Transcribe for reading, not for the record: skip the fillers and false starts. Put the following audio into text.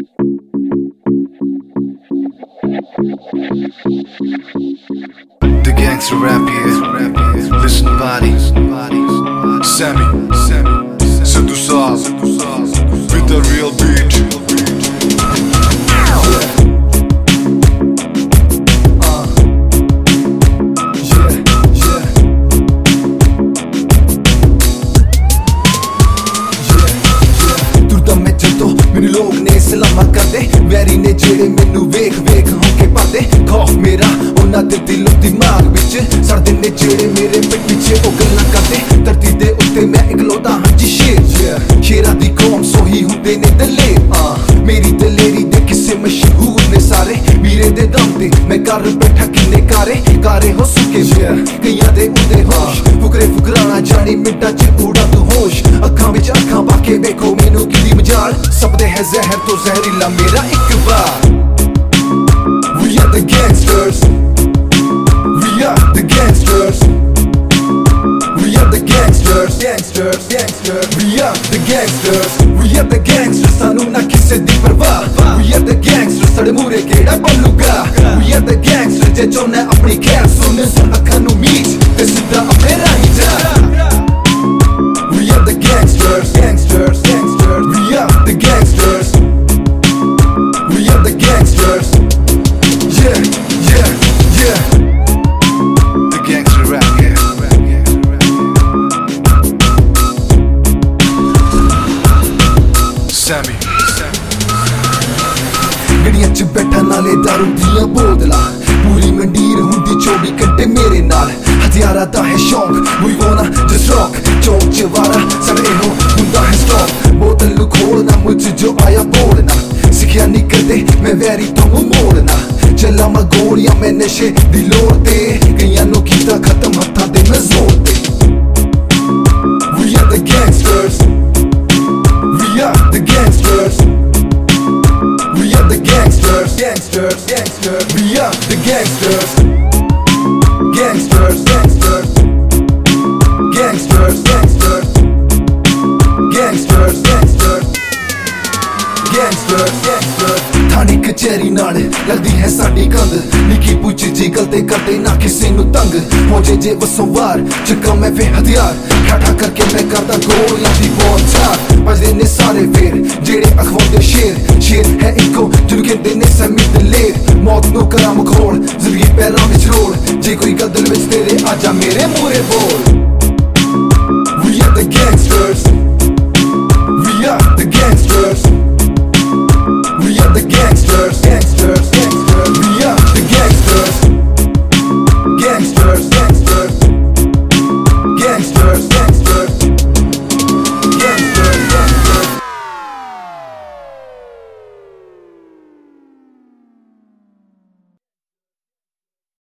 The gangster rap here. Listen body. Sammy. Sidhu Saab. With the real beat. मैनू लोग ने सलामा करदे vary ने जेड़े मैनू वेख वेख होके पादे खौफ मेरा उन्हां दे दिलो दिमाग विच सड़दे ने जेड़े मेरे पिठ पिछे ओ गल्लां करदे धरती दे उत्ते मैं इकलौता हां जी शेर शेरां दी कौम सोही हुंदे ने दलेर मेरी दलेरी दे किस्से मशहूर ने सारे वीरे दे दम ते मैं कर बैठा किन्ने कारे हो सुके कईयां दे उदे होश फुकरे फुकराना जानी मिंटां च उड़ा तू होश अखां विच अखां पाके वेखो मैनू किदी मजाल सब दे है जहर तो जहरीला मेरा एक बार We are the gangsters We are the gangsters We are the gangsters We are the gangsters We are the gangsters सानू ना किसे दी परवाह We are the gangsters साडे मूरे केड़ा बोलूगा We are the gangsters जे चाहना अपनी खैर सुन अखां नू मीच ते सिद्धा अपने राही जा We are the gangsters We are the gangsters We are the gangsters Yeah The gangster rap here. Sammy. गड़ियां च बैठा नाले दारू दियां बोतलां पूरी मंडीर हुंदी 24 घंटे मेरे नाल हथियारा दा है शौक We wanna just rock चौक च वारा साढ़े हो हुंदा है स्टॉक बोतल नू खोलना मुझ जो आया बोलना सिखिया नहीं करदे मैं वैरी तो मोड़ना चला मैं गोलियां मैं नशे दी लोड़ ते कईयां नू कीता खत्म हत्थां दे मैं जोर ते We are the gangsters We are the gangsters We are the gangsters We are the gangsters Gangsters थानी कचहरी नाल लगदी है साडी कंध निकी पुछ जी गलते करते ना किसी नू तंग हो जे वसवार चक्का मैं वे हथियार ठाठा करके मैं करदा गोलियां दी बौछार बजदे ने सारे फेर जेड़े अखवांदे शेर है इको जिन्नू कहंदे ने समी दलेर मौत नू करा मखोल जिंदगी पैरां विच रोल जे कोई गल दिल विच तेरे आजा मेरे मूरे बोल